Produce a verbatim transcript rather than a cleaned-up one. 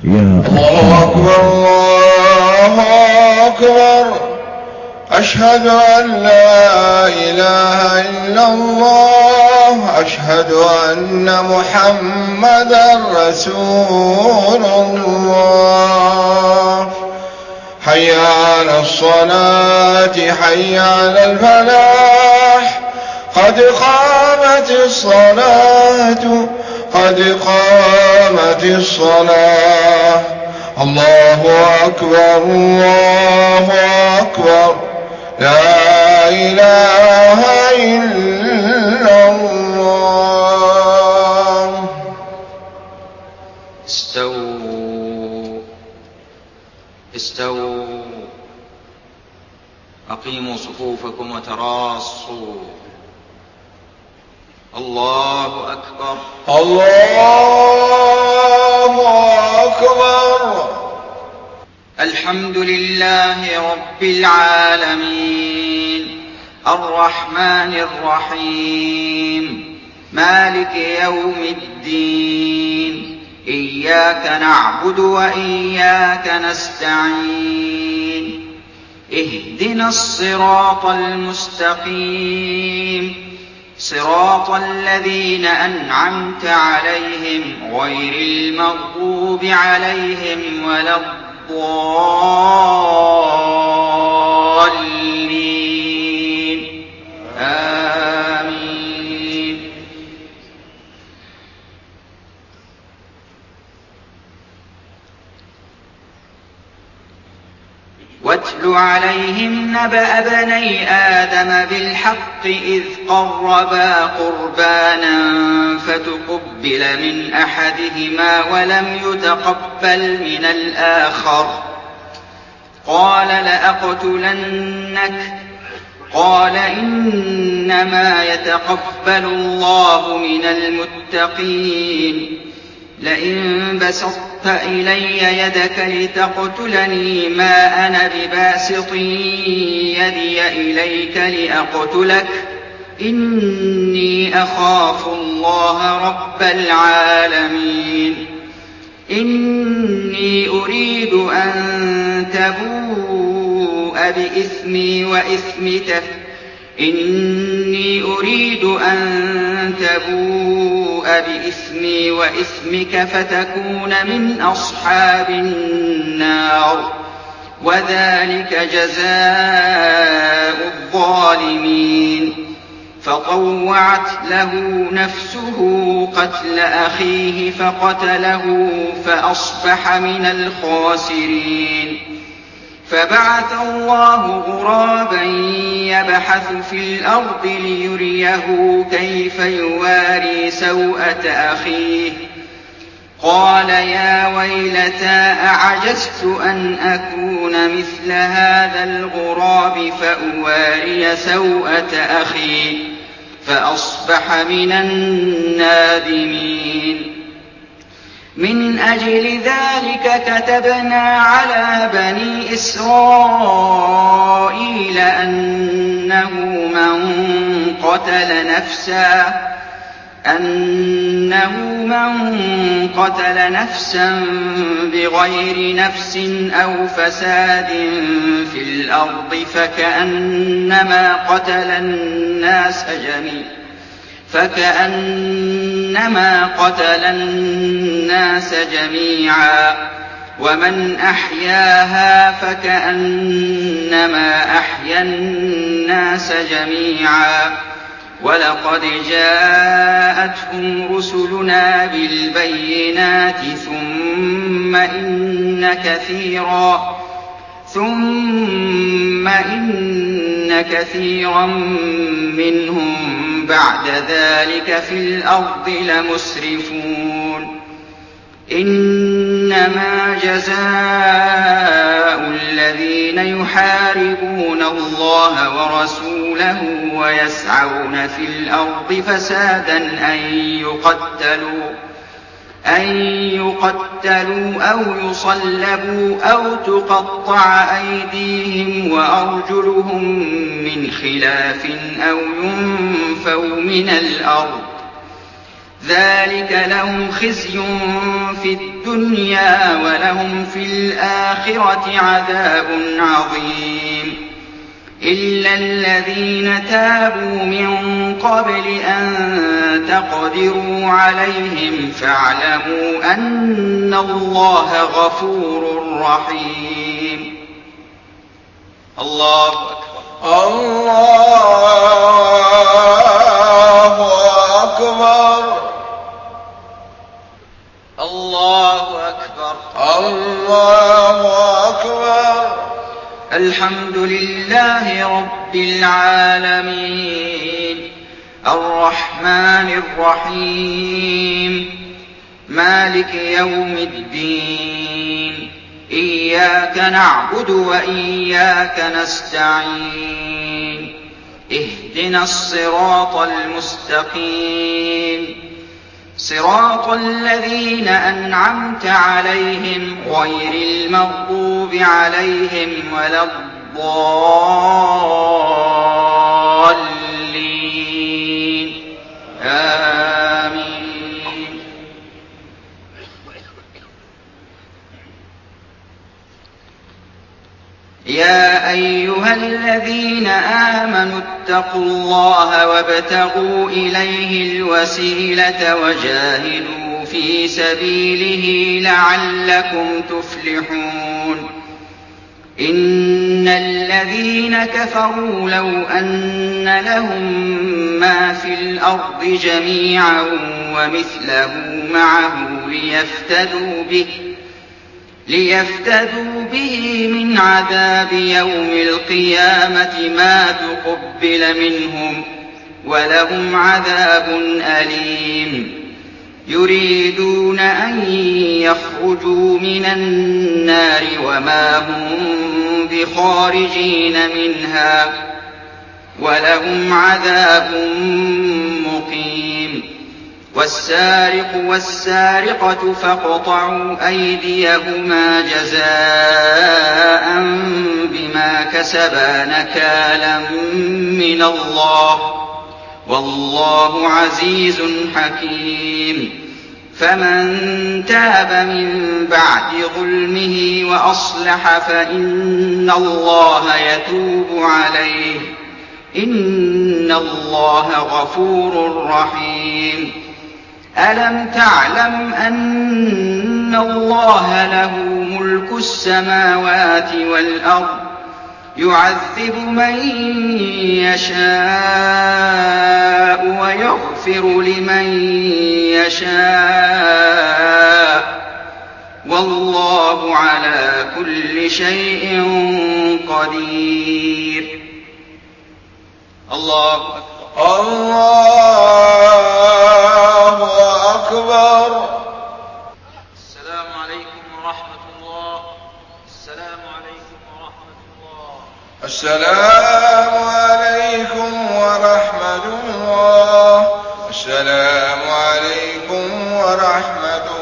الله أكبر الله أكبر. أشهد أن لا إله إلا الله. أشهد أن محمدا رسول الله. حي على الصلاة حي على الفلاح. قد قامت الصلاة قد قامت الصلاة. الله أكبر الله أكبر. لا إله إلا الله. استووا استووا أقيموا صفوفكم وتراصوا. الله أكبر الله أكبر. الحمد لله رب العالمين الرحمن الرحيم مالك يوم الدين. إياك نعبد وإياك نستعين. اهدنا الصراط المستقيم صراط الذين أنعمت عليهم غير المغضوب عليهم ولا الضالين. آمين. واتل عليهم نبأ بني آدم بالحق إذ قربا قربانا فتقبل من أحدهما ولم يتقبل من الآخر قال لأقتلنك. قال إنما يتقبل الله من المتقين. لئن بسطت إلي يدك لتقتلني ما أنا بباسط يدي إليك لأقتلك إني أخاف الله رب العالمين. إني أريد أن تبوء بإثمي وإثمك إني أريد أن تبوء بإثمي وإثمك فتكون من أصحاب النار وذلك جزاء الظالمين. فطوعت له نفسه قتل أخيه فقتله فأصبح من الخاسرين. فبعث الله غرابا يبحث في الأرض ليريه كيف يواري سوءة أخيه. قال يا ويلتى أعجزت أن أكون مثل هذا الغراب فأواري سوءة أخي فأصبح من النادمين. من أجل ذلك كتبنا على بني إسرائيل أنه من قتل نفسا أنه من قتل نفسا بغير نفس أو فساد في الأرض فكأنما قتل الناس جميعا فكأنما قتل الناس جميعا ومن أحياها فكأنما أحيا الناس جميعا. ولقد جاءتهم رسلنا بالبينات ثم إن كثيرا ثم إن كثيرا منهم بعد ذلك في الأرض لمسرفون. إنما جزاء الذين يحاربون الله ورسوله ويسعون في الأرض فسادا أن يقتلوا أن يقتلوا أو يصلبوا أو تقطع أيديهم وأرجلهم من خلاف أو ينفوا من الأرض ذلك لهم خزي في الدنيا ولهم في الآخرة عذاب عظيم إلا الذين تابوا من قبل أن تقدروا عليهم فاعلموا أن الله غفور رحيم. الله أكبر. الله أكبر. الله أكبر. الله أكبر. الحمد لله رب العالمين الرحمن الرحيم مالك يوم الدين إياك نعبد وإياك نستعين اهدنا الصراط المستقيم صراط الذين أنعمت عليهم غير المغضوب عليهم ولا الضالين آمين. يا أيها الذين آمنوا اتقوا الله وابتغوا إليه الوسيلة وجاهدوا في سبيله لعلكم تفلحون. إن الذين كفروا لو أن لهم ما في الأرض جميعا ومثله معه ليفتدوا به ليفتدوا به من عذاب يوم القيامة ما تقبل منهم ولهم عذاب أليم. يريدون أن يخرجوا من النار وما هم بخارجين منها ولهم عذاب مقيم. والسارق والسارقة فاقطعوا أيديهما جزاء بما كسبا نكالا من الله والله عزيز حكيم. فمن تاب من بعد ظلمه وأصلح فإن الله يتوب عليه إن الله غفور رحيم. ألم تعلم أن الله له ملك السماوات والأرض يعذب من يشاء ويغفر لمن يشاء والله على كل شيء قدير. الله أكبر. الله أكبر. السلام عليكم ورحمة الله. السلام عليكم ورحمة الله. السلام عليكم ورحمة الله. السلام عليكم ورحمة